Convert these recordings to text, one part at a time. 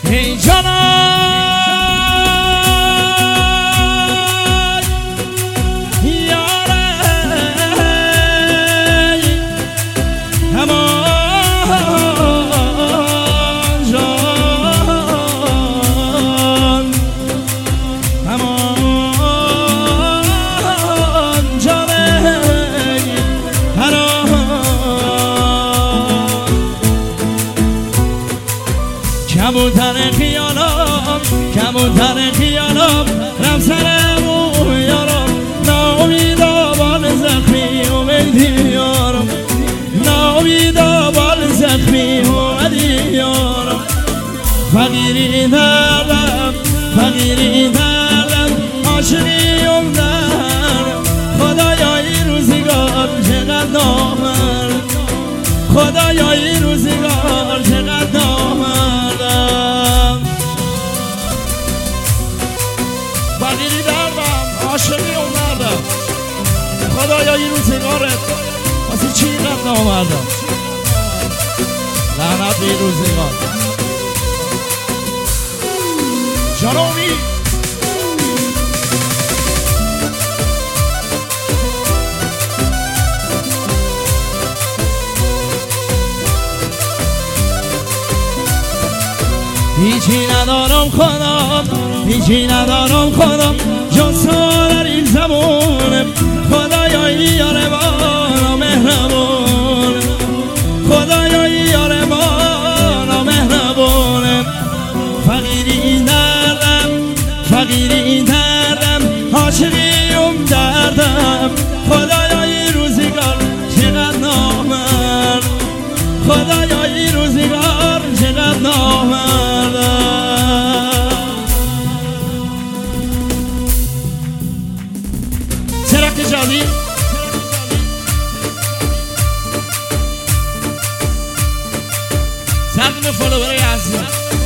ای جانم کبوتر خیالم کبوتر خیالم رم سرم و یارم نامیدا بال زخمی اومدی یارم نامیدا بال زخمی اومدی یارم فقیری دردم عاشقیم دردم خدایا این روزگار چقدر نامرد خدایا این روزگار چقدر نامردم فقیری دردم عاشقیم دردم خدایا این روزگارت واسه چی اینقدر نامردم لعنت به این روزگار جانومی هیچی ندارم خودم هیچی ندارم خودم جز تو در این زمانم خدایایی یار بالا مهربانم خدایایی یار بالا مهربانم فقیری دردم عاشقیم دردم خدایایی روزگار چقدر نامرد خدایایی روزگار چقدر نامرد سرک جادی سرکم فالووری عزیزم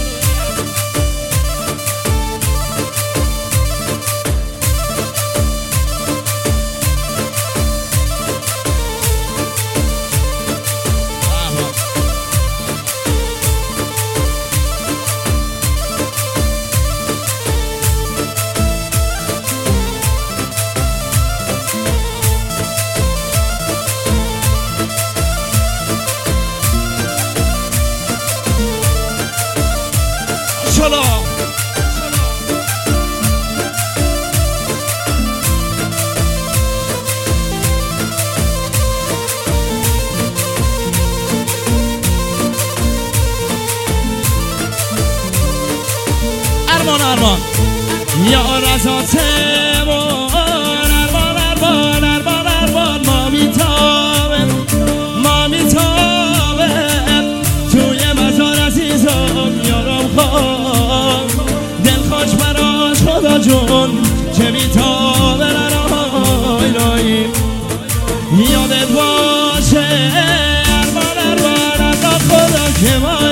ارمان یا رزاتمون ارمان ما میتابم توی مزار عزیزم یارم خان دلخوش براش خدا جون که میتابه رای یادت باشه ارمان خدا که ما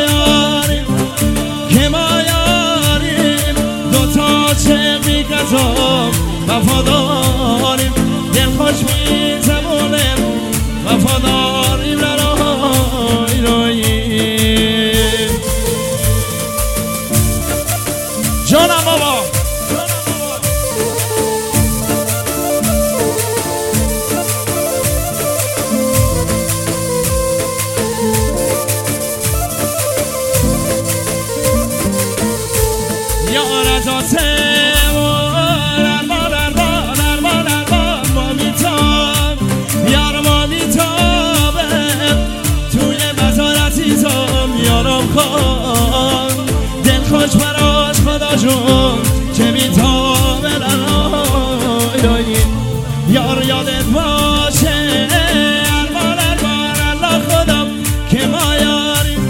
یاریم دوتا چه میگذام وفاداریم دلخوش میزمونیم وفاداریم راییم جانم بابا یا رزاتمون ارمان ما میتابم توی مزار عزیزم یارم خان دلخوش براش خدا جون که میتابه یار یادت باشه ارمان خودم که ما یاریم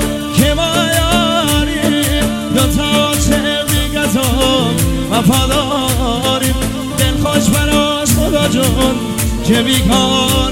دوتا چه میگذام وفاداریم دلخوش براش خدا جون که بیکار